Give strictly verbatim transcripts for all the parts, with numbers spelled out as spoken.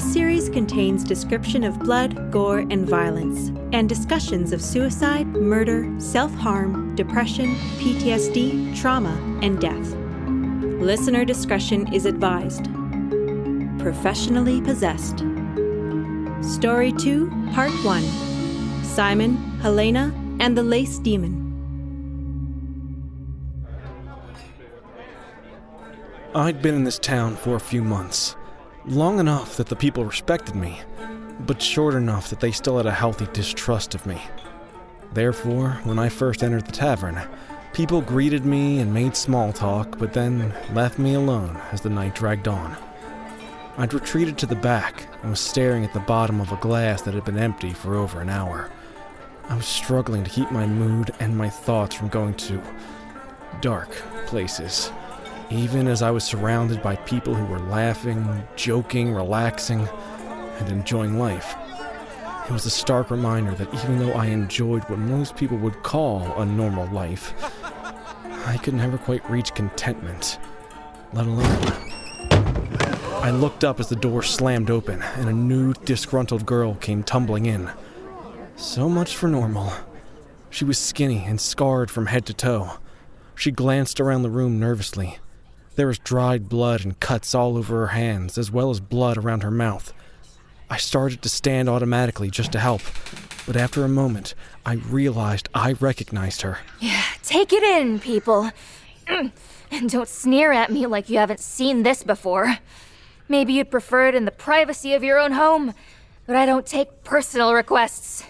This series contains description of blood, gore, and violence, and discussions of suicide, murder, self-harm, depression, P T S D, trauma, and death. Listener discretion is advised. Professionally Possessed. Story two, Part one. Simon, Helena, and the Lace Demon. I'd been in this town for a few months. Long enough that the people respected me, but short enough that they still had a healthy distrust of me. Therefore, when I first entered the tavern, people greeted me and made small talk, but then left me alone as the night dragged on. I'd retreated to the back and was staring at the bottom of a glass that had been empty for over an hour. I was struggling to keep my mood and my thoughts from going to dark places, even as I was surrounded by people who were laughing, joking, relaxing, and enjoying life. It was a stark reminder that even though I enjoyed what most people would call a normal life, I could never quite reach contentment, let alone. I looked up as the door slammed open and a nude, disgruntled girl came tumbling in. So much for normal. She was skinny and scarred from head to toe. She glanced around the room nervously. There was dried blood and cuts all over her hands, as well as blood around her mouth. I started to stand automatically just to help, but after a moment, I realized I recognized her. Yeah, take it in, people. And don't sneer at me like you haven't seen this before. Maybe you'd prefer it in the privacy of your own home, but I don't take personal requests.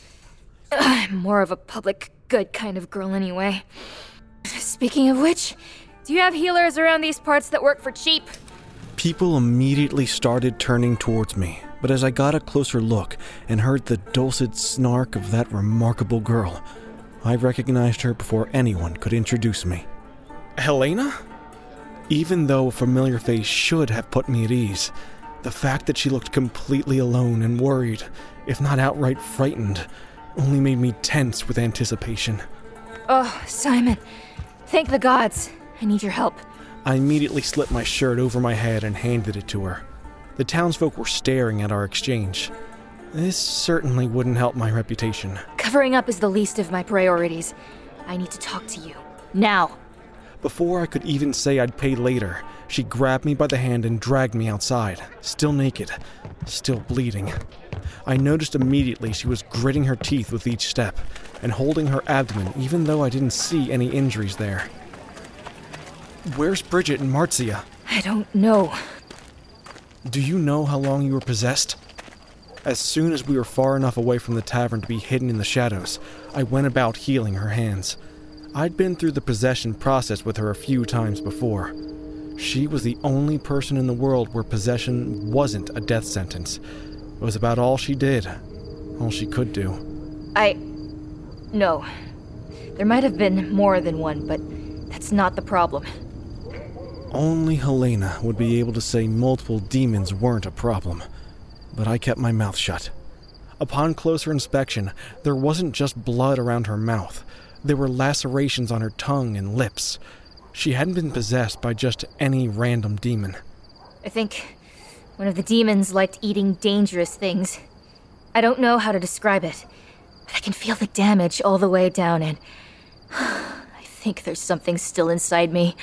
I'm more of a public good kind of girl anyway. Speaking of which, do you have healers around these parts that work for cheap? People immediately started turning towards me, but as I got a closer look and heard the dulcet snark of that remarkable girl, I recognized her before anyone could introduce me. Helena? Even though a familiar face should have put me at ease, the fact that she looked completely alone and worried, if not outright frightened, only made me tense with anticipation. Oh, Simon, thank the gods. I need your help. I immediately slipped my shirt over my head and handed it to her. The townsfolk were staring at our exchange. This certainly wouldn't help my reputation. Covering up is the least of my priorities. I need to talk to you. Now. Before I could even say I'd pay later, she grabbed me by the hand and dragged me outside, still naked, still bleeding. I noticed immediately she was gritting her teeth with each step and holding her abdomen even though I didn't see any injuries there. Where's Bridget and Marcia? I don't know. Do you know how long you were possessed? As soon as we were far enough away from the tavern to be hidden in the shadows, I went about healing her hands. I'd been through the possession process with her a few times before. She was the only person in the world where possession wasn't a death sentence. It was about all she did, all she could do. I... No. There might have been more than one, but that's not the problem. Only Helena would be able to say multiple demons weren't a problem, but I kept my mouth shut. Upon closer inspection, there wasn't just blood around her mouth. There were lacerations on her tongue and lips. She hadn't been possessed by just any random demon. I think one of the demons liked eating dangerous things. I don't know how to describe it, but I can feel the damage all the way down, and I think there's something still inside me.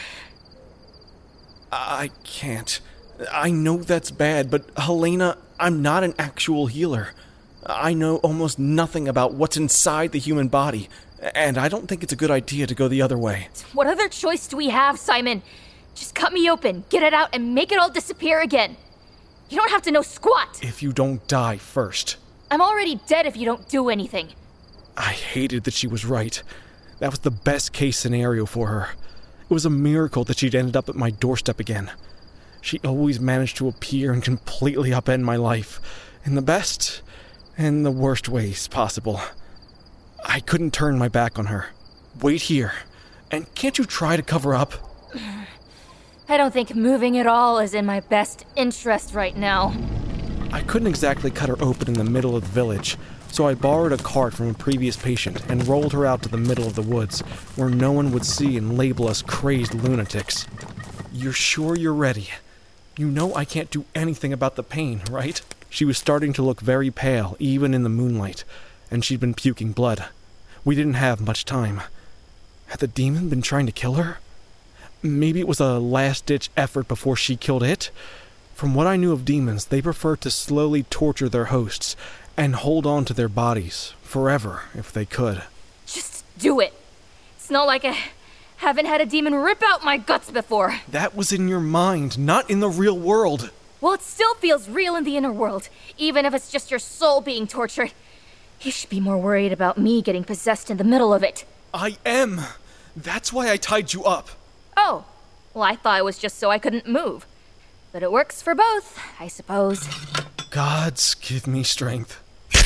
I can't. I know that's bad, but Helena, I'm not an actual healer. I know almost nothing about what's inside the human body, and I don't think it's a good idea to go the other way. What other choice do we have, Simon? Just cut me open, get it out, and make it all disappear again. You don't have to know squat. If you don't die first. I'm already dead if you don't do anything. I hated that she was right. That was the best case scenario for her. It was a miracle that she'd ended up at my doorstep again. She always managed to appear and completely upend my life, in the best and the worst ways possible. I couldn't turn my back on her. Wait here, and can't you try to cover up? I don't think moving at all is in my best interest right now. I couldn't exactly cut her open in the middle of the village, so I borrowed a cart from a previous patient and rolled her out to the middle of the woods, where no one would see and label us crazed lunatics. You're sure you're ready? You know I can't do anything about the pain, right? She was starting to look very pale, even in the moonlight, and she'd been puking blood. We didn't have much time. Had the demon been trying to kill her? Maybe it was a last-ditch effort before she killed it? From what I knew of demons, they prefer to slowly torture their hosts and hold on to their bodies forever if they could. Just do it. It's not like I haven't had a demon rip out my guts before. That was in your mind, not in the real world. Well, it still feels real in the inner world, even if it's just your soul being tortured. You should be more worried about me getting possessed in the middle of it. I am. That's why I tied you up. Oh, well, I thought it was just so I couldn't move. But it works for both, I suppose. Gods give me strength.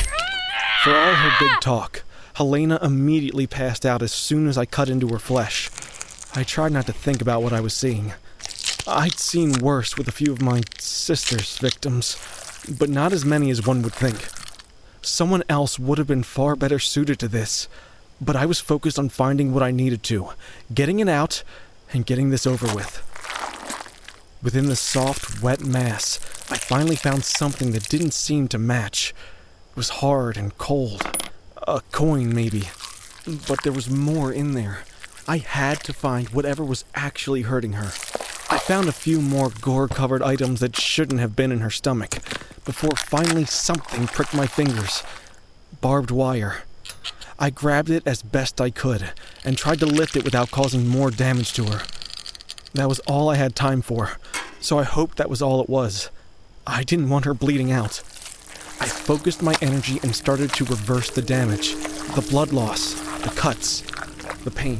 For all her big talk, Helena immediately passed out as soon as I cut into her flesh. I tried not to think about what I was seeing. I'd seen worse with a few of my sister's victims, but not as many as one would think. Someone else would have been far better suited to this, but I was focused on finding what I needed to, getting it out, and getting this over with. Within the soft, wet mass, I finally found something that didn't seem to match. It was hard and cold. A coin, maybe. But there was more in there. I had to find whatever was actually hurting her. I found a few more gore-covered items that shouldn't have been in her stomach, before finally something pricked my fingers. Barbed wire. I grabbed it as best I could, and tried to lift it without causing more damage to her. That was all I had time for, so I hoped that was all it was. I didn't want her bleeding out. I focused my energy and started to reverse the damage, the blood loss, the cuts, the pain.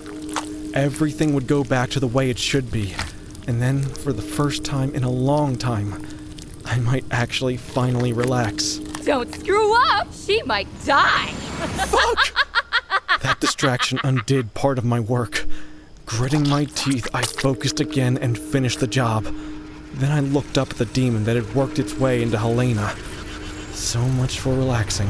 Everything would go back to the way it should be, and then, for the first time in a long time, I might actually finally relax. Don't screw up! She might die! Fuck! That distraction undid part of my work. Gritting my teeth, I focused again and finished the job. Then I looked up at the demon that had worked its way into Helena. So much for relaxing.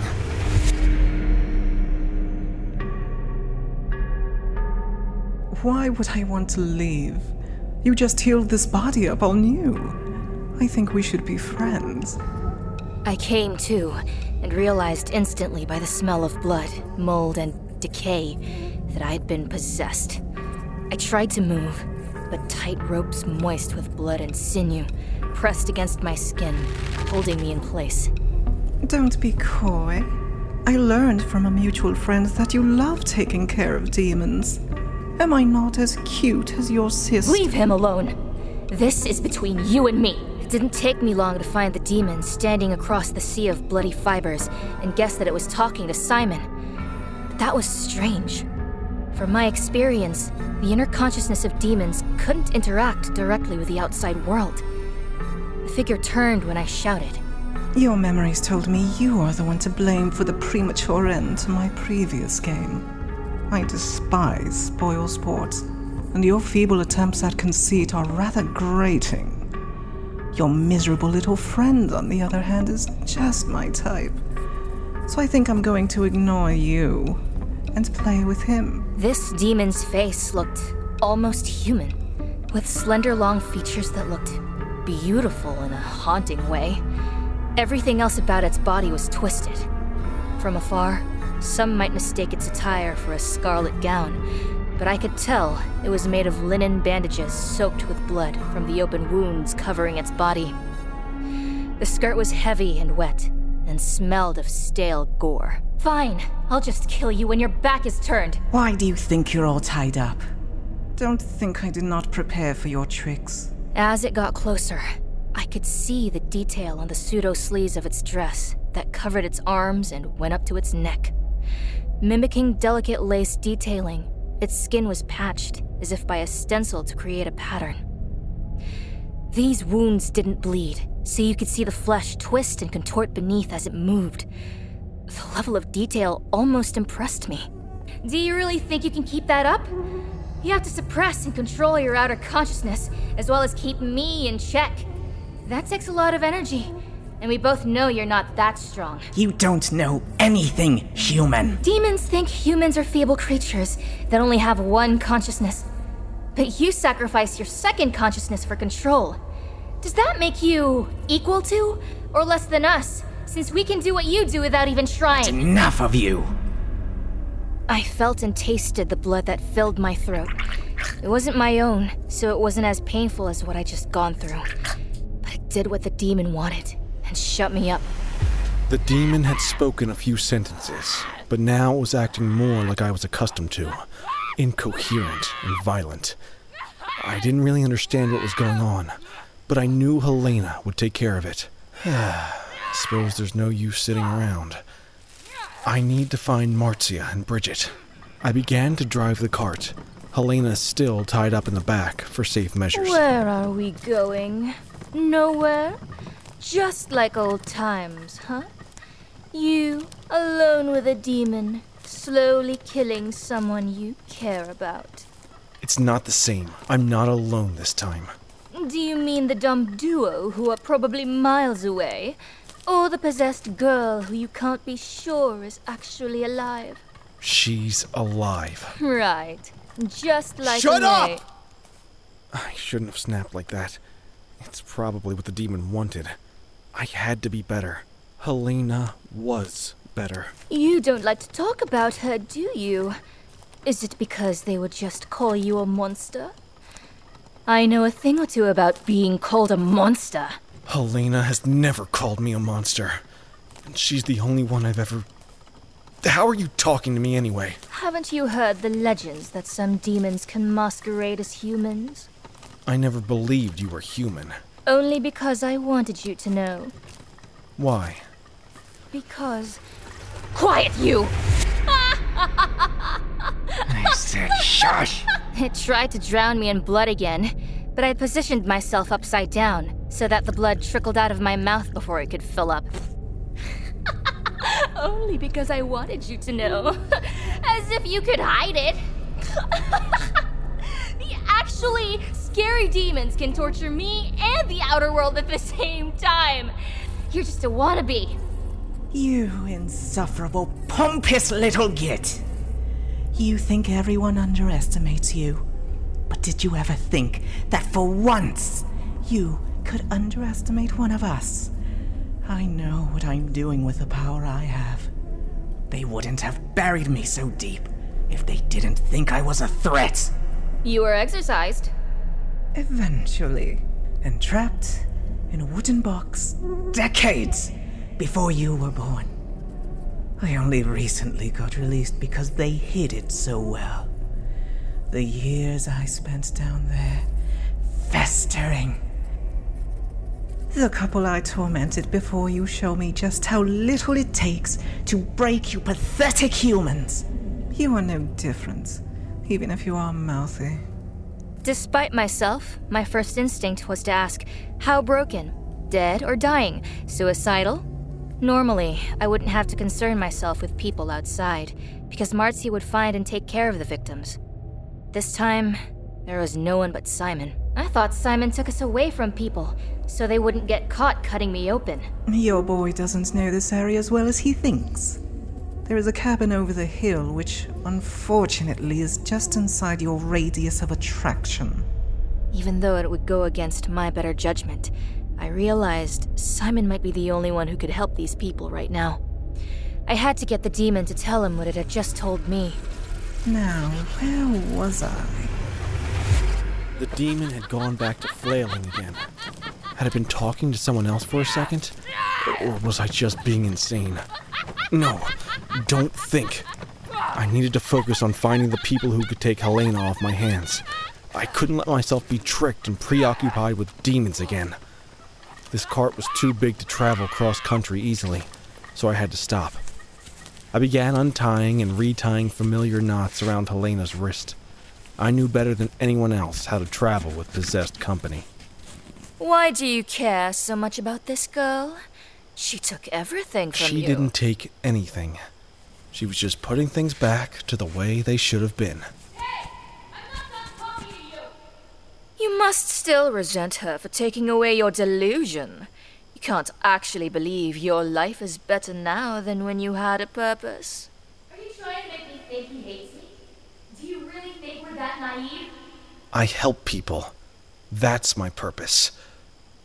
Why would I want to leave? You just healed this body up all new. I think we should be friends. I came to, and realized instantly by the smell of blood, mold, and decay that I had been possessed. I tried to move, but tight ropes moist with blood and sinew pressed against my skin, holding me in place. Don't be coy. I learned from a mutual friend that you love taking care of demons. Am I not as cute as your sister? Leave him alone. This is between you and me. It didn't take me long to find the demon standing across the sea of bloody fibers and guess that it was talking to Simon. But that was strange. From my experience, the inner consciousness of demons couldn't interact directly with the outside world. The figure turned when I shouted. Your memories told me you are the one to blame for the premature end to my previous game. I despise spoil sports, and your feeble attempts at conceit are rather grating. Your miserable little friend, on the other hand, is just my type. So I think I'm going to ignore you and play with him. This demon's face looked almost human, with slender long features that looked beautiful in a haunting way. Everything else about its body was twisted. From afar, some might mistake its attire for a scarlet gown, but I could tell it was made of linen bandages soaked with blood from the open wounds covering its body. The skirt was heavy and wet, and smelled of stale gore. Fine, I'll just kill you when your back is turned. Why do you think you're all tied up? Don't think I did not prepare for your tricks. As it got closer, I could see the detail on the pseudo-sleeves of its dress that covered its arms and went up to its neck. Mimicking delicate lace detailing, its skin was patched, as if by a stencil to create a pattern. These wounds didn't bleed, so you could see the flesh twist and contort beneath as it moved. The level of detail almost impressed me. Do you really think you can keep that up? You have to suppress and control your outer consciousness, as well as keep me in check. That takes a lot of energy, and we both know you're not that strong. You don't know anything, human. Demons think humans are feeble creatures that only have one consciousness. But you sacrifice your second consciousness for control. Does that make you equal to, or less than us, since we can do what you do without even trying? Enough of you! I felt and tasted the blood that filled my throat. It wasn't my own, so it wasn't as painful as what I'd just gone through. But it did what the demon wanted, and shut me up. The demon had spoken a few sentences, but now it was acting more like I was accustomed to. Incoherent and violent. I didn't really understand what was going on, but I knew Helena would take care of it. Suppose there's no use sitting around. I need to find Marzia and Bridget. I began to drive the cart. Helena still tied up in the back for safe measures. Where are we going? Nowhere? Just like old times, huh? You, alone with a demon, slowly killing someone you care about. It's not the same. I'm not alone this time. Do you mean the dumb duo who are probably miles away? Or the possessed girl who you can't be sure is actually alive? She's alive. Right. Just like Shut me. up! I shouldn't have snapped like that. It's probably what the demon wanted. I had to be better. Helena was better. You don't like to talk about her, do you? Is it because they would just call you a monster? I know a thing or two about being called a monster. Helena has never called me a monster. And she's the only one I've ever... How are you talking to me anyway? Haven't you heard the legends that some demons can masquerade as humans? I never believed you were human. Only because I wanted you to know. Why? Because... Quiet, you! I said shush! It tried to drown me in blood again, but I positioned myself upside down so that the blood trickled out of my mouth before it could fill up. Only because I wanted you to know. As if you could hide it. The actually scary demons can torture me and the outer world at the same time. You're just a wannabe. You insufferable, pompous little git. You think everyone underestimates you. But did you ever think that for once you could underestimate one of us? I know what I'm doing with the power I have. They wouldn't have buried me so deep if they didn't think I was a threat. You were exercised. Eventually, and trapped in a wooden box decades before you were born. I only recently got released because they hid it so well. The years I spent down there, festering. The couple I tormented before you show me just how little it takes to break you pathetic humans. You are no different, even if you are mouthy. Despite myself, my first instinct was to ask, how broken? Dead or dying? Suicidal? Normally, I wouldn't have to concern myself with people outside, because Marzia would find and take care of the victims. This time, there was no one but Simon. I thought Simon took us away from people, so they wouldn't get caught cutting me open. Your boy doesn't know this area as well as he thinks. There is a cabin over the hill, which unfortunately is just inside your radius of attraction. Even though it would go against my better judgment, I realized Simon might be the only one who could help these people right now. I had to get the demon to tell him what it had just told me. Now, where was I? The demon had gone back to flailing again. Had I been talking to someone else for a second? Or was I just being insane? No, don't think. I needed to focus on finding the people who could take Helena off my hands. I couldn't let myself be tricked and preoccupied with demons again. This cart was too big to travel cross-country easily, so I had to stop. I began untying and retying familiar knots around Helena's wrist. I knew better than anyone else how to travel with possessed company. Why do you care so much about this girl? She took everything from She you. didn't take anything. She was just putting things back to the way they should have been. You must still resent her for taking away your delusion. You can't actually believe your life is better now than when you had a purpose. Are you trying to make me think he hates me? Do you really think we're that naive? I help people. That's my purpose.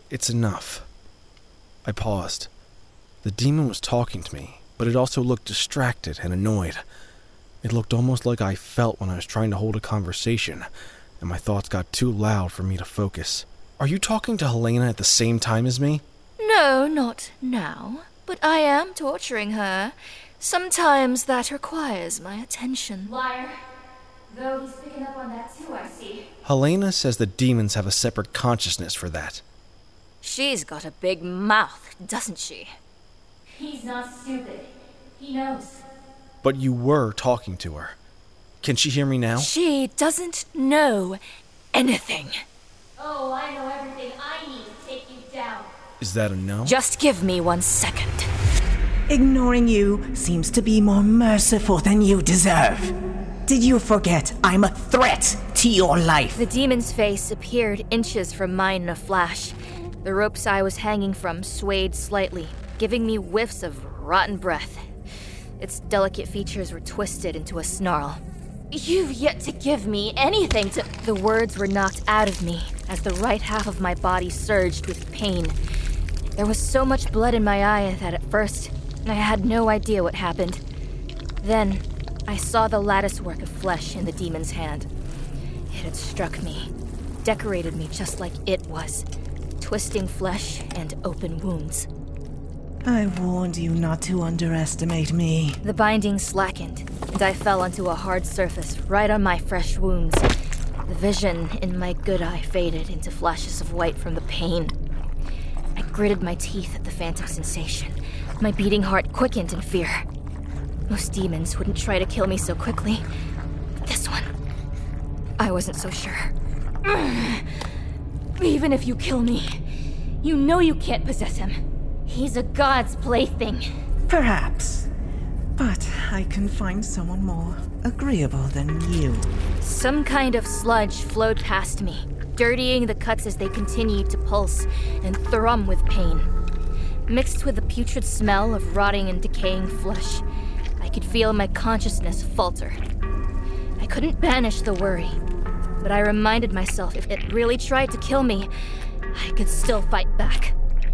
It's enough. I paused. The demon was talking to me, but it also looked distracted and annoyed. It looked almost like I felt when I was trying to hold a conversation, and my thoughts got too loud for me to focus. Are you talking to Helena at the same time as me? No, not now. But I am torturing her. Sometimes that requires my attention. Liar. Though he's picking up on that too, I see. Helena says the demons have a separate consciousness for that. She's got a big mouth, doesn't she? He's not stupid. He knows. But you were talking to her. Can she hear me now? She doesn't know anything. Oh, I know everything I need to take you down. Is that a no? Just give me one second. Ignoring you seems to be more merciful than you deserve. Did you forget I'm a threat to your life? The demon's face appeared inches from mine in a flash. The ropes I was hanging from swayed slightly, giving me whiffs of rotten breath. Its delicate features were twisted into a snarl. You've yet to give me anything to... The words were knocked out of me as the right half of my body surged with pain. There was so much blood in my eye that at first I had no idea what happened. Then I saw the latticework of flesh in the demon's hand. It had struck me, decorated me just like it was, twisting flesh and open wounds. I warned you not to underestimate me. The binding slackened, and I fell onto a hard surface right on my fresh wounds. The vision in my good eye faded into flashes of white from the pain. I gritted my teeth at the phantom sensation. My beating heart quickened in fear. Most demons wouldn't try to kill me so quickly. But this one, I wasn't so sure. Even if you kill me, you know you can't possess him. He's a god's plaything. Perhaps. But I can find someone more agreeable than you. Some kind of sludge flowed past me, dirtying the cuts as they continued to pulse and thrum with pain. Mixed with the putrid smell of rotting and decaying flesh, I could feel my consciousness falter. I couldn't banish the worry, but I reminded myself if it really tried to kill me, I could still fight back.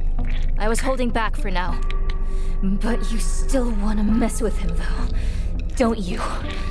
I was holding back for now. But you still want to mess with him, though, don't you?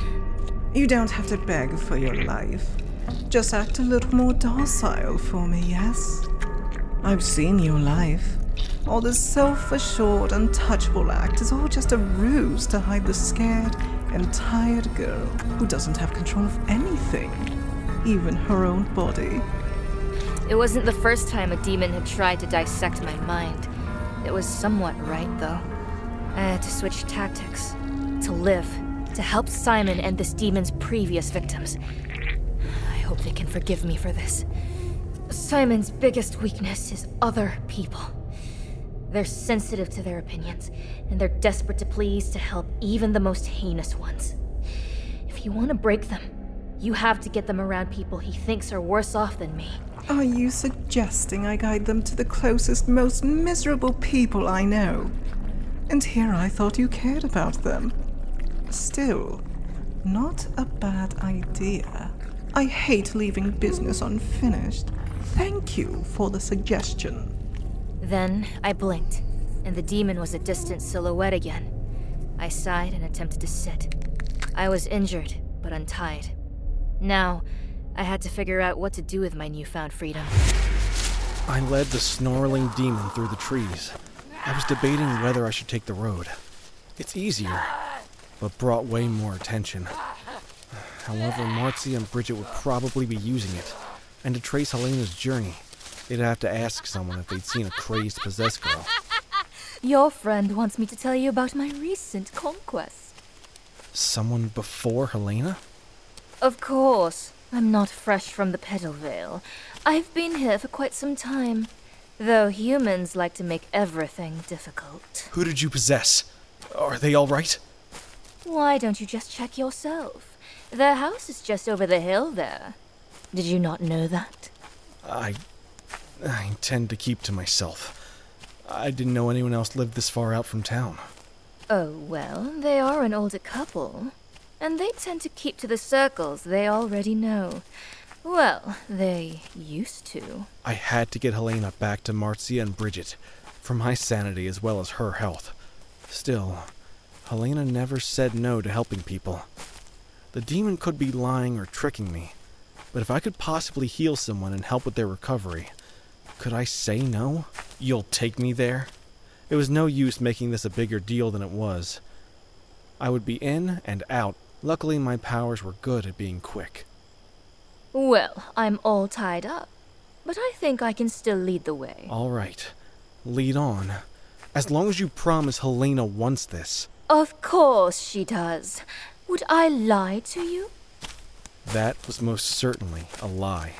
You don't have to beg for your life. Just act a little more docile for me, yes? I've seen your life. All this self-assured, untouchable act is all just a ruse to hide the scared and tired girl who doesn't have control of anything, even her own body. It wasn't the first time a demon had tried to dissect my mind. It was somewhat right, though. I had to switch tactics. To live. To help Simon and this demon's previous victims. I hope they can forgive me for this. Simon's biggest weakness is other people. They're sensitive to their opinions, and they're desperate to please to help even the most heinous ones. If you want to break them, you have to get them around people he thinks are worse off than me. Are you suggesting I guide them to the closest, most miserable people I know? And here I thought you cared about them. Still, not a bad idea. I hate leaving business unfinished. Thank you for the suggestion. Then I blinked, and the demon was a distant silhouette again. I sighed and attempted to sit. I was injured, but untied. Now, I had to figure out what to do with my newfound freedom. I led the snarling demon through the trees. I was debating whether I should take the road. It's easier, but brought way more attention. However, Marcy and Bridget would probably be using it, and to trace Helena's journey, they'd have to ask someone if they'd seen a crazed, possessed girl. Your friend wants me to tell you about my recent conquest. Someone before Helena? Of course. I'm not fresh from the Petalvale. I've been here for quite some time. Though humans like to make everything difficult. Who did you possess? Are they all right? Why don't you just check yourself? Their house is just over the hill there. Did you not know that? I... I tend to keep to myself. I didn't know anyone else lived this far out from town. Oh, well, they are an older couple. And they tend to keep to the circles they already know. Well, they used to. I had to get Helena back to Marcia and Bridget, for my sanity as well as her health. Still, Helena never said no to helping people. The demon could be lying or tricking me, but if I could possibly heal someone and help with their recovery, could I say no? You'll take me there? It was no use making this a bigger deal than it was. I would be in and out. Luckily, my powers were good at being quick. Well, I'm all tied up, but I think I can still lead the way. All right. Lead on. As long as you promise Helena wants this. Of course she does. Would I lie to you? That was most certainly a lie.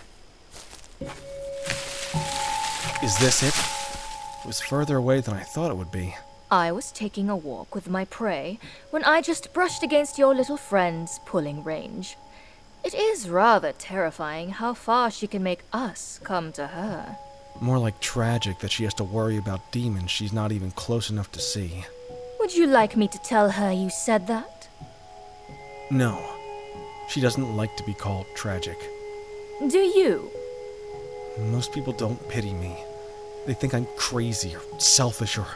Is this it? It was further away than I thought it would be. I was taking a walk with my prey when I just brushed against your little friend's pulling range. It is rather terrifying how far she can make us come to her. More like tragic that she has to worry about demons she's not even close enough to see. Would you like me to tell her you said that? No. She doesn't like to be called tragic. Do you? Most people don't pity me. They think I'm crazy or selfish or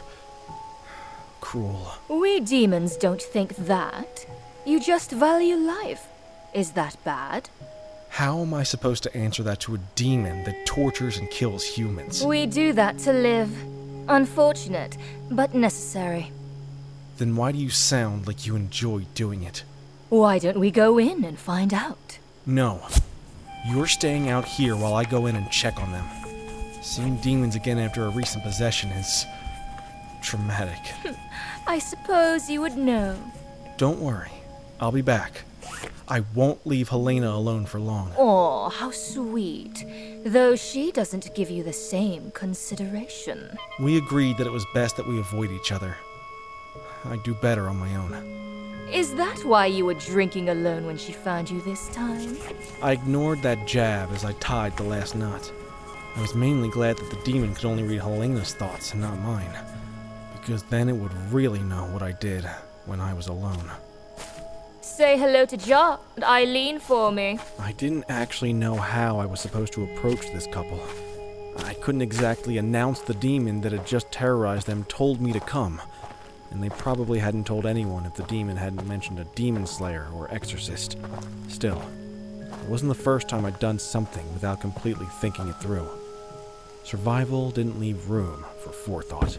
cruel. We demons don't think that. You just value life. Is that bad? How am I supposed to answer that to a demon that tortures and kills humans? We do that to live. Unfortunate, but necessary. Then why do you sound like you enjoy doing it? Why don't we go in and find out? No. You're staying out here while I go in and check on them. Seeing demons again after a recent possession is traumatic. I suppose you would know. Don't worry. I'll be back. I won't leave Helena alone for long. Oh, how sweet. Though she doesn't give you the same consideration. We agreed that it was best that we avoid each other. I'd do better on my own. Is that why you were drinking alone when she found you this time? I ignored that jab as I tied the last knot. I was mainly glad that the demon could only read Helena's thoughts and not mine, because then it would really know what I did when I was alone. Say hello to Ja and Eileen for me. I didn't actually know how I was supposed to approach this couple. I couldn't exactly announce the demon that had just terrorized them told me to come, and they probably hadn't told anyone if the demon hadn't mentioned a demon slayer or exorcist. Still, it wasn't the first time I'd done something without completely thinking it through. Survival didn't leave room for forethought.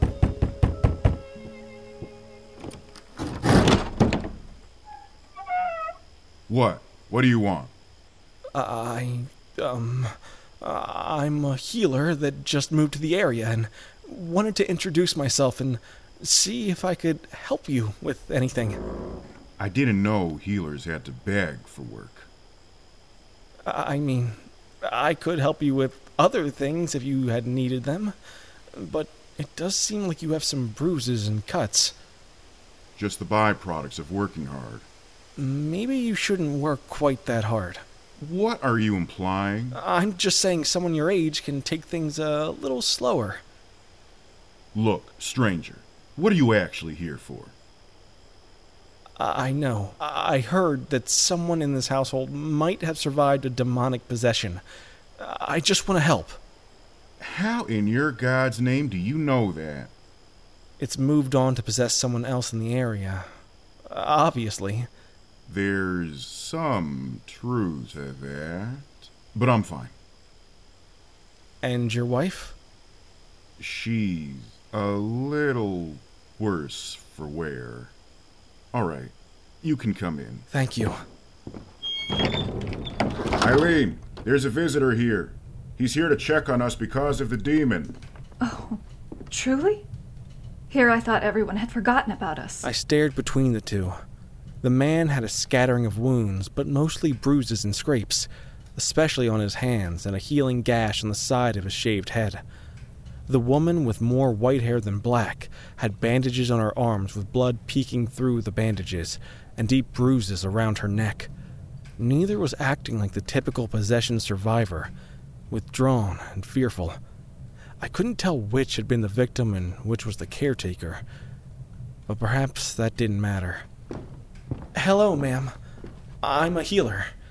What? What do you want? I, um, I'm a healer that just moved to the area and wanted to introduce myself and see if I could help you with anything. I didn't know healers had to beg for work. I mean, I could help you with other things if you had needed them, but it does seem like you have some bruises and cuts. Just the byproducts of working hard. Maybe you shouldn't work quite that hard. What are you implying? I'm just saying someone your age can take things a little slower. Look, stranger, what are you actually here for? I know. I heard that someone in this household might have survived a demonic possession. I just want to help. How in your God's name do you know that? It's moved on to possess someone else in the area. Obviously. There's some truth to that, but I'm fine. And your wife? She's a little worse for wear. All right, you can come in. Thank you. Eileen, there's a visitor here. He's here to check on us because of the demon. Oh, truly? Here I thought everyone had forgotten about us. I stared between the two. The man had a scattering of wounds, but mostly bruises and scrapes, especially on his hands and a healing gash on the side of his shaved head. The woman, with more white hair than black, had bandages on her arms with blood peeking through the bandages and deep bruises around her neck. Neither was acting like the typical possession survivor, withdrawn and fearful. I couldn't tell which had been the victim and which was the caretaker, but perhaps that didn't matter. Hello, ma'am. I'm a healer.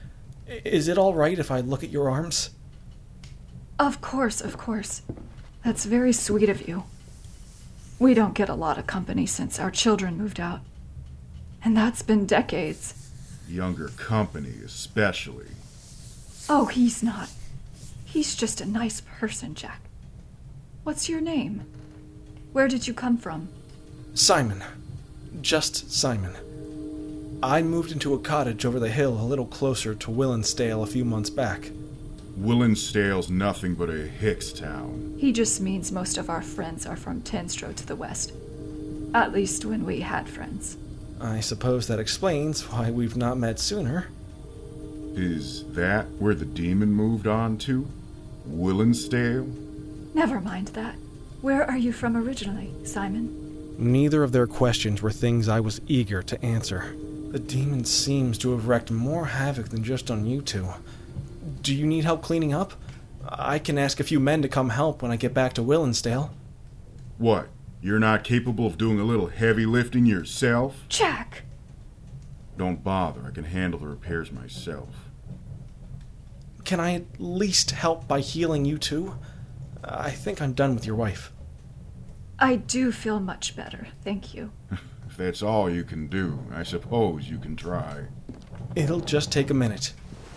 Is it all right if I look at your arms? Of course, of course. That's very sweet of you. We don't get a lot of company since our children moved out. And that's been decades. Younger company, especially. Oh, he's not. He's just a nice person, Jack. What's your name? Where did you come from? Simon. Just Simon. I moved into a cottage over the hill a little closer to Willinsdale a few months back. Willinsdale's nothing but a Hicks town. He just means most of our friends are from Tenstrow to the west. At least when we had friends. I suppose that explains why we've not met sooner. Is that where the demon moved on to? Willinsdale? Never mind that. Where are you from originally, Simon? Neither of their questions were things I was eager to answer. The demon seems to have wreaked more havoc than just on you two. Do you need help cleaning up? I can ask a few men to come help when I get back to Willinsdale. What? You're not capable of doing a little heavy lifting yourself? Jack! Don't bother. I can handle the repairs myself. Can I at least help by healing you two? I think I'm done with your wife. I do feel much better, thank you. If that's all you can do, I suppose you can try. It'll just take a minute.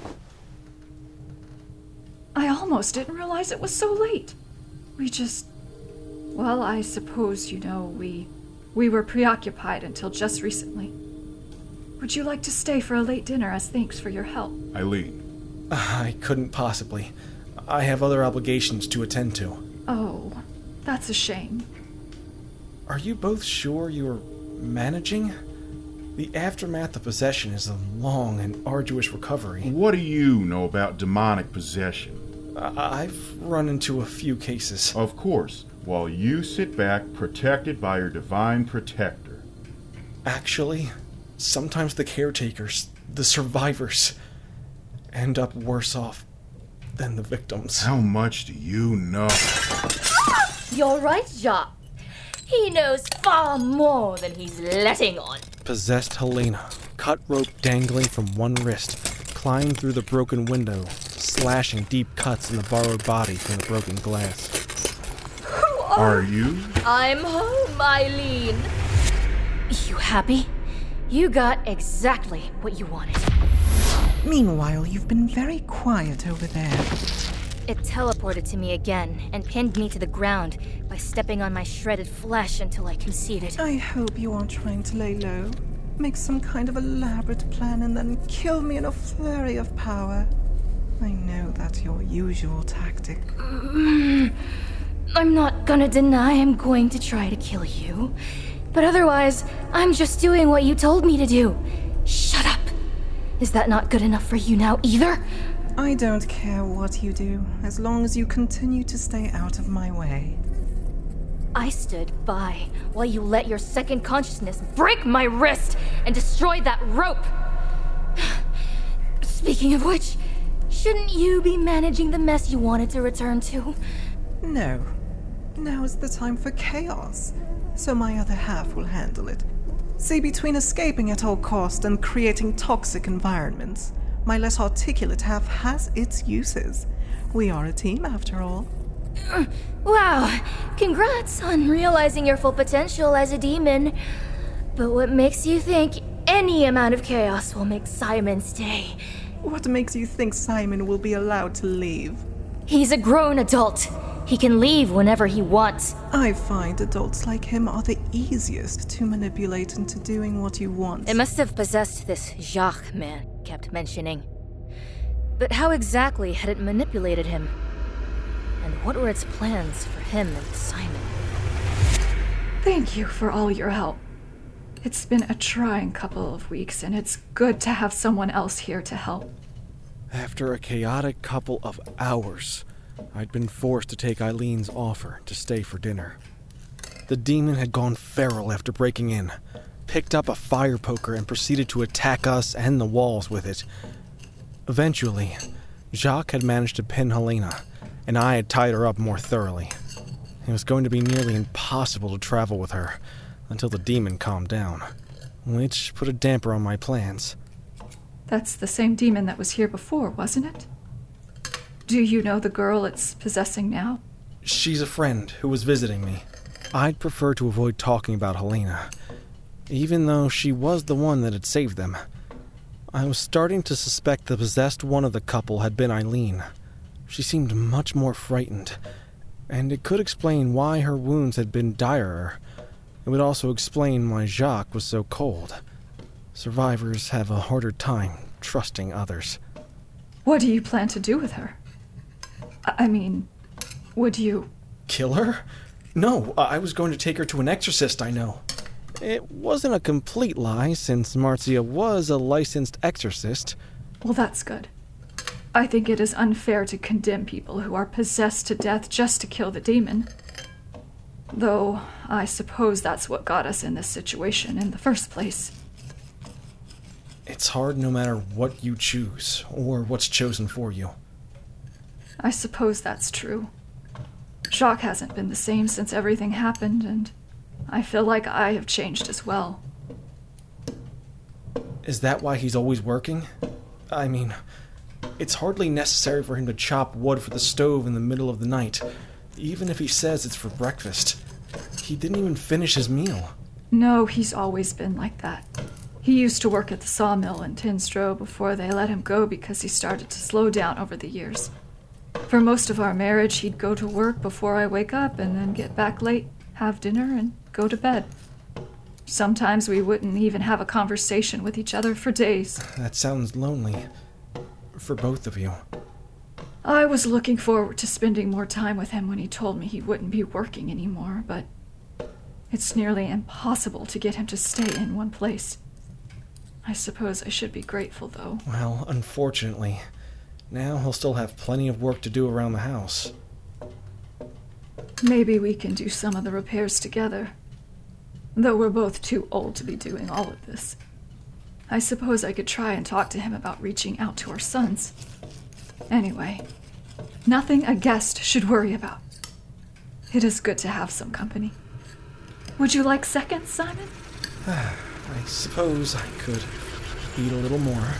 I almost didn't realize it was so late. We just... Well, I suppose you know, we... We were preoccupied until just recently. Would you like to stay for a late dinner as thanks for your help? Eileen. I couldn't possibly. I have other obligations to attend to. Oh, that's a shame. Are you both sure you're managing? The aftermath of possession is a long and arduous recovery. What do you know about demonic possession? I- I've run into a few cases. Of course, while you sit back protected by your divine protector. Actually, sometimes the caretakers, the survivors, end up worse off than the victims. How much do you know? You're right, Jacques. He knows far more than he's letting on. Possessed Helena, cut rope dangling from one wrist, climbed through the broken window, slashing deep cuts in the borrowed body from the broken glass. Who Are you? I'm home, Eileen. You happy? You got exactly what you wanted. Meanwhile, you've been very quiet over there. It teleported to me again and pinned me to the ground by stepping on my shredded flesh until I conceded. I hope you aren't trying to lay low, make some kind of elaborate plan, and then kill me in a flurry of power. I know that's your usual tactic. Mm, I'm not gonna deny I'm going to try to kill you. But otherwise, I'm just doing what you told me to do. Shut up. Is that not good enough for you now either? I don't care what you do, as long as you continue to stay out of my way. I stood by while you let your second consciousness break my wrist and destroy that rope. Speaking of which, shouldn't you be managing the mess you wanted to return to? No. Now is the time for chaos, so my other half will handle it. See, between escaping at all cost and creating toxic environments, my less articulate half has its uses. We are a team, after all. Wow, congrats on realizing your full potential as a demon. But what makes you think any amount of chaos will make Simon stay? What makes you think Simon will be allowed to leave? He's a grown adult. He can leave whenever he wants. I find adults like him are the easiest to manipulate into doing what you want. It must have possessed this Jacques man kept mentioning. But how exactly had it manipulated him? And what were its plans for him and Simon? Thank you for all your help. It's been a trying couple of weeks, and it's good to have someone else here to help. After a chaotic couple of hours, I'd been forced to take Eileen's offer to stay for dinner. The demon had gone feral after breaking in, picked up a fire poker and proceeded to attack us and the walls with it. Eventually, Jacques had managed to pin Helena, and I had tied her up more thoroughly. It was going to be nearly impossible to travel with her until the demon calmed down, which put a damper on my plans. That's the same demon that was here before, wasn't it? Do you know the girl it's possessing now? She's a friend who was visiting me. I'd prefer to avoid talking about Helena, even though she was the one that had saved them. I was starting to suspect the possessed one of the couple had been Eileen. She seemed much more frightened, and it could explain why her wounds had been direr. It would also explain why Jacques was so cold. Survivors have a harder time trusting others. What do you plan to do with her? I, I mean, would you... Kill her? No, I was going to take her to an exorcist I know. It wasn't a complete lie, since Marcia was a licensed exorcist. Well, that's good. I think it is unfair to condemn people who are possessed to death just to kill the demon. Though, I suppose that's what got us in this situation in the first place. It's hard no matter what you choose, or what's chosen for you. I suppose that's true. Jacques hasn't been the same since everything happened, and I feel like I have changed as well. Is that why he's always working? I mean, it's hardly necessary for him to chop wood for the stove in the middle of the night, even if he says it's for breakfast. He didn't even finish his meal. No, he's always been like that. He used to work at the sawmill in Tinstrow before they let him go because he started to slow down over the years. For most of our marriage, he'd go to work before I wake up and then get back late, have dinner, and go to bed. Sometimes we wouldn't even have a conversation with each other for days. That sounds lonely. For both of you. I was looking forward to spending more time with him when he told me he wouldn't be working anymore, but it's nearly impossible to get him to stay in one place. I suppose I should be grateful, though. Well, unfortunately, now he'll still have plenty of work to do around the house. Maybe we can do some of the repairs together. Though we're both too old to be doing all of this. I suppose I could try and talk to him about reaching out to our sons. Anyway, nothing a guest should worry about. It is good to have some company. Would you like seconds, Simon? I suppose I could eat a little more.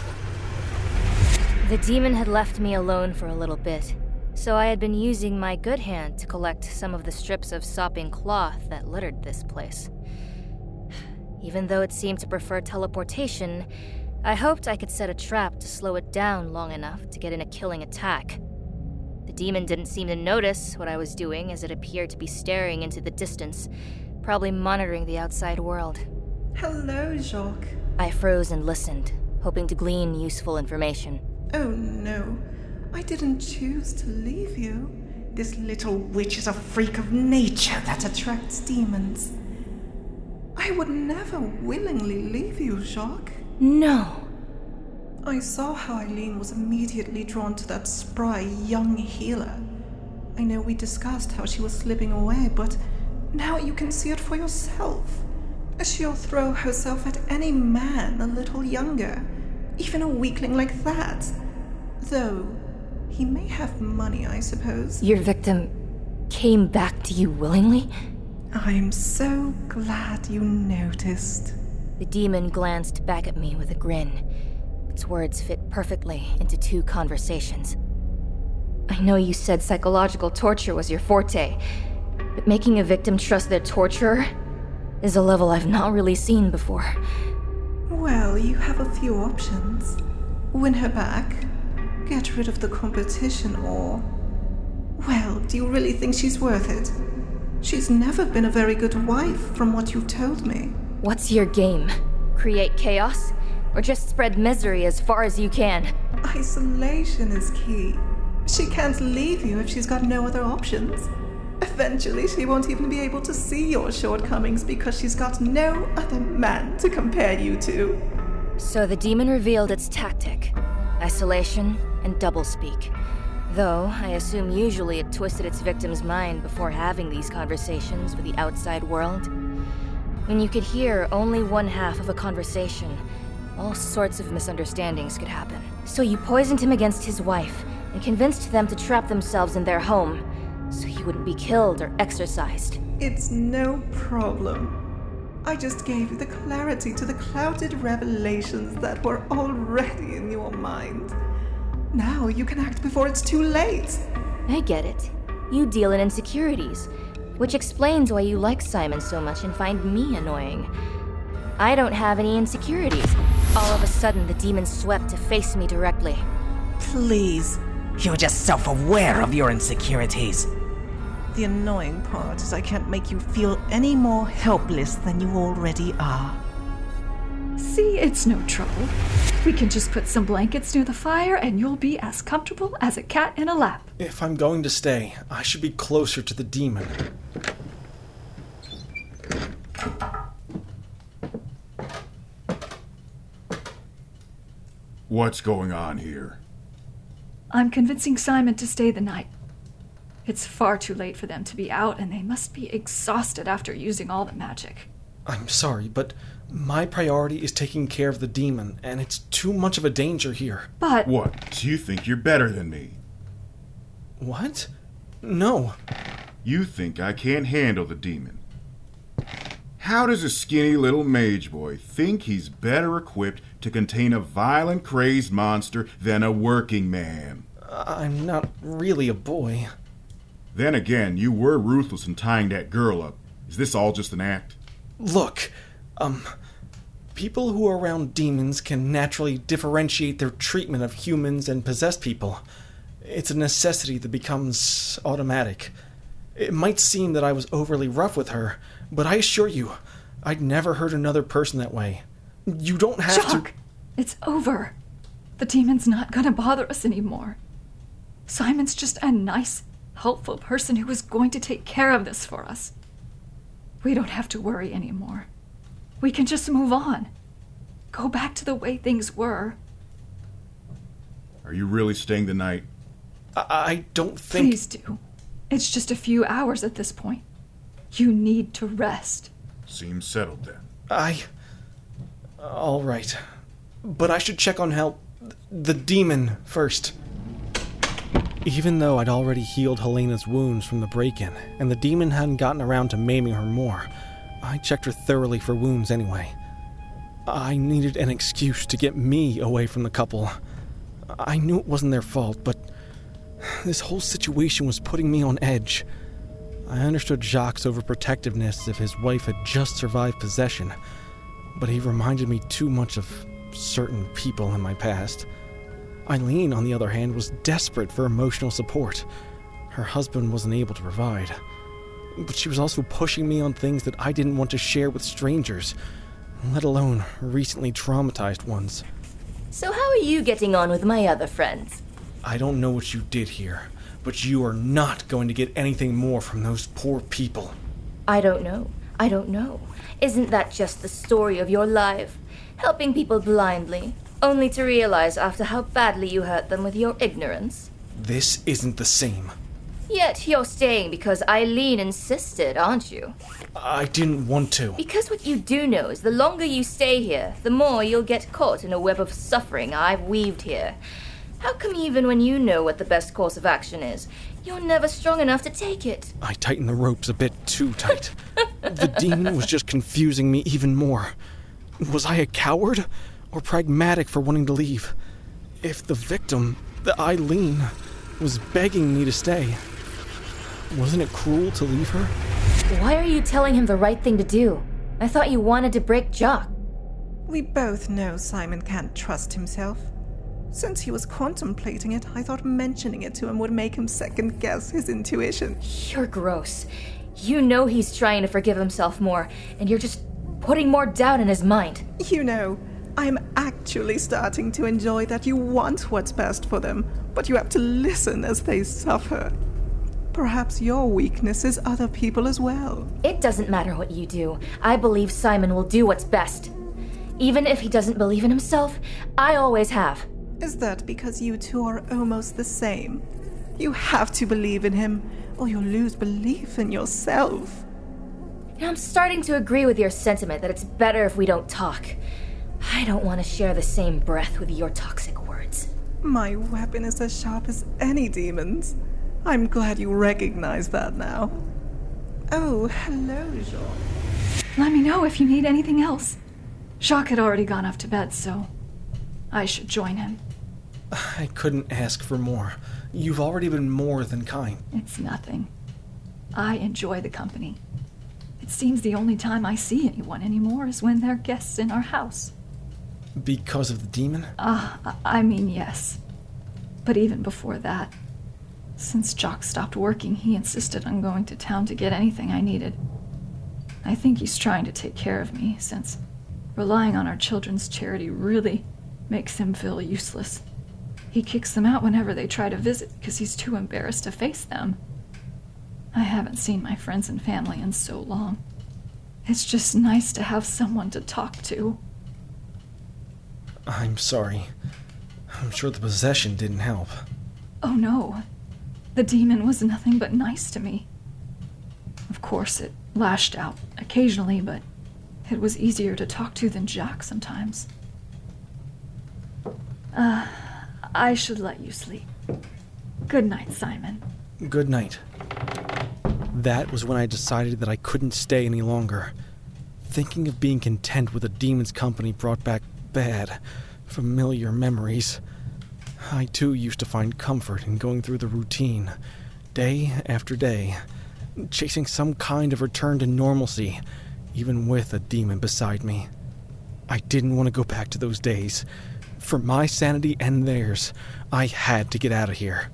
The demon had left me alone for a little bit, so I had been using my good hand to collect some of the strips of sopping cloth that littered this place. Even though it seemed to prefer teleportation, I hoped I could set a trap to slow it down long enough to get in a killing attack. The demon didn't seem to notice what I was doing, as it appeared to be staring into the distance, probably monitoring the outside world. Hello, Jacques. I froze and listened, hoping to glean useful information. Oh no, I didn't choose to leave you. This little witch is a freak of nature that attracts demons. I would never willingly leave you, Jacques. No. I saw how Eileen was immediately drawn to that spry young healer. I know we discussed how she was slipping away, but now you can see it for yourself. She'll throw herself at any man a little younger, even a weakling like that. Though, he may have money, I suppose. Your victim came back to you willingly? I'm so glad you noticed. The demon glanced back at me with a grin. Its words fit perfectly into two conversations. I know you said psychological torture was your forte, but making a victim trust their torturer is a level I've not really seen before. Well, you have a few options. Win her back, get rid of the competition, or... Well, do you really think she's worth it? She's never been a very good wife, from what you've told me. What's your game? Create chaos? Or just spread misery as far as you can? Isolation is key. She can't leave you if she's got no other options. Eventually, she won't even be able to see your shortcomings because she's got no other man to compare you to. So the demon revealed its tactic. Isolation and doublespeak. Though, I assume usually it twisted its victim's mind before having these conversations with the outside world. When you could hear only one half of a conversation, all sorts of misunderstandings could happen. So you poisoned him against his wife, and convinced them to trap themselves in their home, so he wouldn't be killed or exorcised. It's no problem. I just gave you the clarity to the clouded revelations that were already in your mind. Now you can act before it's too late. I get it. You deal in insecurities, which explains why you like Simon so much and find me annoying. I don't have any insecurities. All of a sudden, the demon swept to face me directly. Please. You're just self-aware of your insecurities. The annoying part is I can't make you feel any more helpless than you already are. See, it's no trouble. We can just put some blankets near the fire and you'll be as comfortable as a cat in a lap. If I'm going to stay, I should be closer to the demon. What's going on here? I'm convincing Simon to stay the night. It's far too late for them to be out, and they must be exhausted after using all the magic. I'm sorry, but my priority is taking care of the demon, and it's too much of a danger here. But... What? Do you think you're better than me? What? No. You think I can't handle the demon. How does a skinny little mage boy think he's better equipped to contain a violent, crazed monster than a working man? I'm not really a boy. Then again, you were ruthless in tying that girl up. Is this all just an act? Look, um, people who are around demons can naturally differentiate their treatment of humans and possessed people. It's a necessity that becomes automatic. It might seem that I was overly rough with her, but I assure you, I'd never hurt another person that way. You don't have Jock, to... It's over. The demon's not gonna bother us anymore. Simon's just a nice, helpful person who was going to take care of this for us. We don't have to worry anymore. We can just move on. Go back to the way things were. Are you really staying the night? I, I don't think... Please do. It's just a few hours at this point. You need to rest. Seems settled then. I... All right. But I should check on help... the demon first. Even though I'd already healed Helena's wounds from the break-in, and the demon hadn't gotten around to maiming her more, I checked her thoroughly for wounds anyway. I needed an excuse to get me away from the couple. I knew it wasn't their fault, but this whole situation was putting me on edge. I understood Jacques' overprotectiveness if his wife had just survived possession, but he reminded me too much of certain people in my past. Eileen, on the other hand, was desperate for emotional support. Her husband wasn't able to provide. But she was also pushing me on things that I didn't want to share with strangers, let alone recently traumatized ones. So how are you getting on with my other friends? I don't know what you did here, but you are not going to get anything more from those poor people. I don't know. I don't know. Isn't that just the story of your life? Helping people blindly, only to realize after how badly you hurt them with your ignorance? This isn't the same. Yet you're staying because Eileen insisted, aren't you? I didn't want to. Because what you do know is the longer you stay here, the more you'll get caught in a web of suffering I've weaved here. How come even when you know what the best course of action is, you're never strong enough to take it? I tightened the ropes a bit too tight. The demon was just confusing me even more. Was I a coward or pragmatic for wanting to leave? If the victim, the Eileen, was begging me to stay, wasn't it cruel to leave her? Why are you telling him the right thing to do? I thought you wanted to break Jacques. We both know Simon can't trust himself. Since he was contemplating it, I thought mentioning it to him would make him second-guess his intuition. You're gross. You know he's trying to forgive himself more, and you're just putting more doubt in his mind. You know, I'm actually starting to enjoy that you want what's best for them, but you have to listen as they suffer. Perhaps your weakness is other people as well. It doesn't matter what you do. I believe Simon will do what's best. Even if he doesn't believe in himself, I always have. Is that because you two are almost the same? You have to believe in him, or you'll lose belief in yourself. You know, I'm starting to agree with your sentiment that it's better if we don't talk. I don't want to share the same breath with your toxic words. My weapon is as sharp as any demon's. I'm glad you recognize that now. Oh, hello, Jean. Let me know if you need anything else. Jacques had already gone off to bed, so I should join him. I couldn't ask for more. You've already been more than kind. It's nothing. I enjoy the company. It seems the only time I see anyone anymore is when they're guests in our house. Because of the demon? Ah, uh, I mean, yes. But even before that, since Jacques stopped working, he insisted on going to town to get anything I needed. I think he's trying to take care of me, since relying on our children's charity really makes him feel useless. He kicks them out whenever they try to visit because he's too embarrassed to face them. I haven't seen my friends and family in so long. It's just nice to have someone to talk to. I'm sorry. I'm sure the possession didn't help. Oh no. The demon was nothing but nice to me. Of course, it lashed out occasionally, but it was easier to talk to than Jacques sometimes. Uh, I should let you sleep. Good night, Simon. Good night. That was when I decided that I couldn't stay any longer. Thinking of being content with a demon's company brought back bad, familiar memories. I too used to find comfort in going through the routine, day after day, chasing some kind of return to normalcy, even with a demon beside me. I didn't want to go back to those days. For my sanity and theirs, I had to get out of here.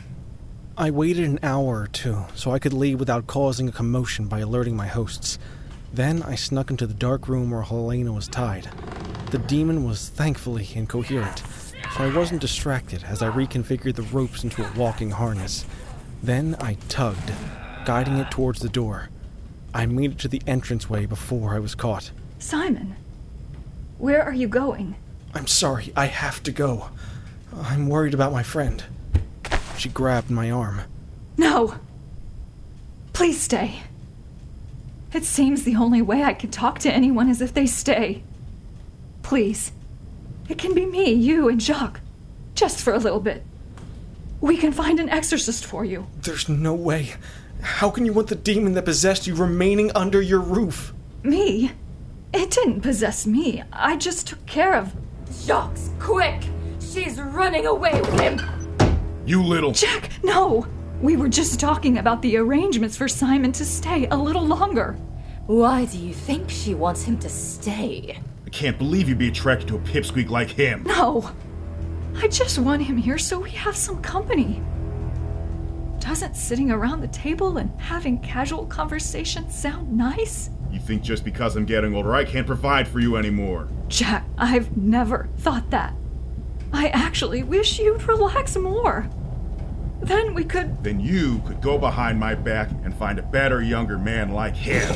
I waited an hour or two so I could leave without causing a commotion by alerting my hosts. Then I snuck into the dark room where Helena was tied. The demon was thankfully incoherent, so I wasn't distracted as I reconfigured the ropes into a walking harness. Then I tugged, guiding it towards the door. I made it to the entranceway before I was caught. Simon, where are you going? I'm sorry, I have to go. I'm worried about my friend. She grabbed my arm. No! Please stay. It seems the only way I can talk to anyone is if they stay. Please. It can be me, you, and Jacques. Just for a little bit. We can find an exorcist for you. There's no way. How can you want the demon that possessed you remaining under your roof? Me? It didn't possess me. I just took care of... Jacques, quick! She's running away with him! You little... Jack, no! We were just talking about the arrangements for Simon to stay a little longer. Why do you think she wants him to stay? I can't believe you'd be attracted to a pipsqueak like him. No! I just want him here so we have some company. Doesn't sitting around the table and having casual conversations sound nice? You think just because I'm getting older I can't provide for you anymore? Jack, I've never thought that. I actually wish you'd relax more. Then we could... Then you could go behind my back and find a better, younger man like him.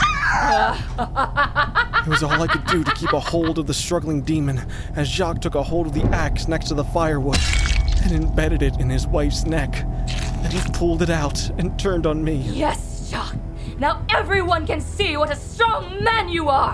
It was all I could do to keep a hold of the struggling demon as Jacques took a hold of the axe next to the firewood and embedded it in his wife's neck. Then he pulled it out and turned on me. Yes, Jacques. Now everyone can see what a strong man you are.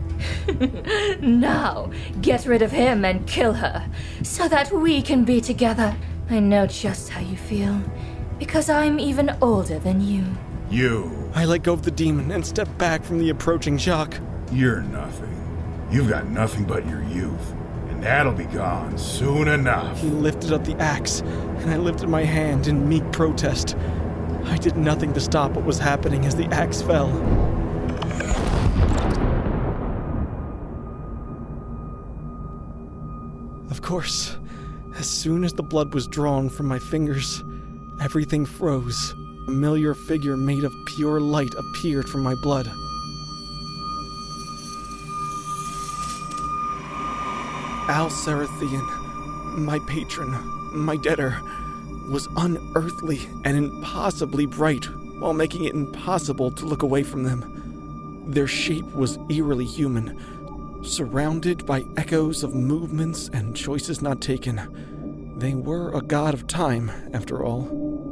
Now, get rid of him and kill her, so that we can be together. I know just how you feel, because I'm even older than you. You. I let go of the demon and stepped back from the approaching Jacques. You're nothing. You've got nothing but your youth, and that'll be gone soon enough. He lifted up the axe, and I lifted my hand in meek protest. I did nothing to stop what was happening as the axe fell. Of course, as soon as the blood was drawn from my fingers, everything froze. A familiar figure made of pure light appeared from my blood. Al-Sarathian, my patron, my debtor, was unearthly and impossibly bright, while making it impossible to look away from them. Their shape was eerily human, surrounded by echoes of movements and choices not taken. They were a god of time, after all.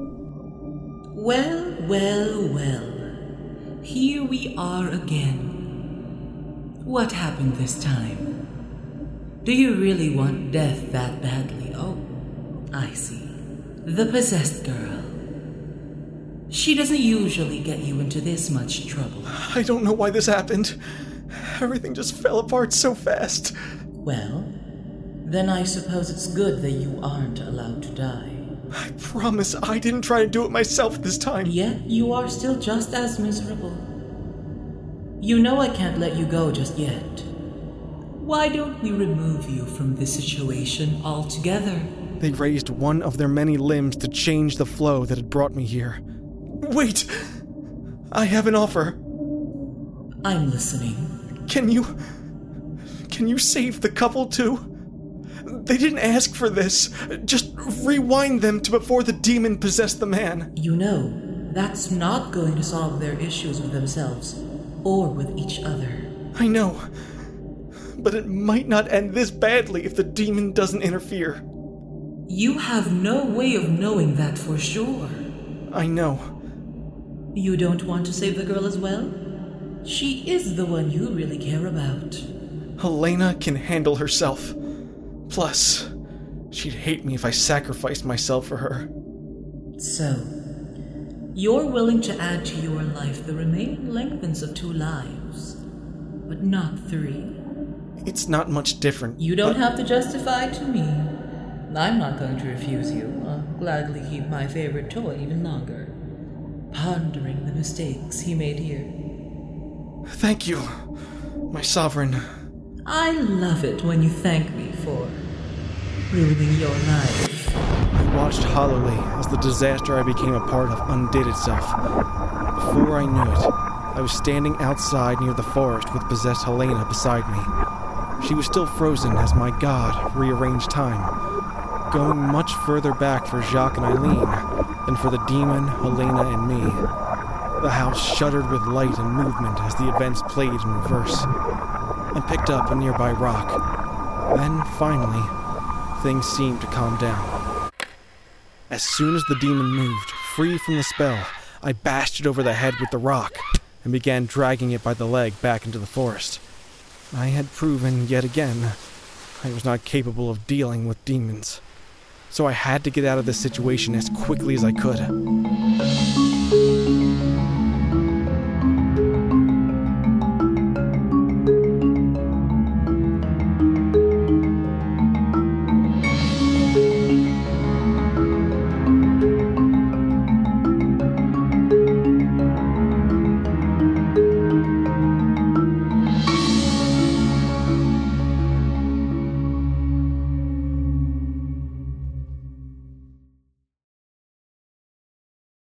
Well, well, well. Here we are again. What happened this time? Do you really want death that badly? Oh, I see. The possessed girl. She doesn't usually get you into this much trouble. I don't know why this happened. Everything just fell apart so fast. Well, then I suppose it's good that you aren't allowed to die. I promise I didn't try to do it myself this time. Yet you are still just as miserable. You know I can't let you go just yet. Why don't we remove you from this situation altogether? They raised one of their many limbs to change the flow that had brought me here. Wait! I have an offer. I'm listening. Can you... Can you save the couple too? They didn't ask for this. Just rewind them to before the demon possessed the man. You know, that's not going to solve their issues with themselves or with each other. I know. But it might not end this badly if the demon doesn't interfere. You have no way of knowing that for sure. I know. You don't want to save the girl as well? She is the one you really care about. Helena can handle herself. Plus, she'd hate me if I sacrificed myself for her. So, you're willing to add to your life the remaining lengthens of two lives, but not three. It's not much different. You don't but... have to justify to me. I'm not going to refuse you. I'll gladly keep my favorite toy even longer, pondering the mistakes he made here. Thank you, my sovereign. I love it when you thank me for ruining your life. I watched hollowly as the disaster I became a part of undid itself. Before I knew it, I was standing outside near the forest with possessed Helena beside me. She was still frozen as my god rearranged time, going much further back for Jacques and Eileen than for the demon, Helena, and me. The house shuddered with light and movement as the events played in reverse. I picked up a nearby rock. Then, finally, things seemed to calm down. As soon as the demon moved, free from the spell, I bashed it over the head with the rock and began dragging it by the leg back into the forest. I had proven, yet again, I was not capable of dealing with demons. So I had to get out of this situation as quickly as I could.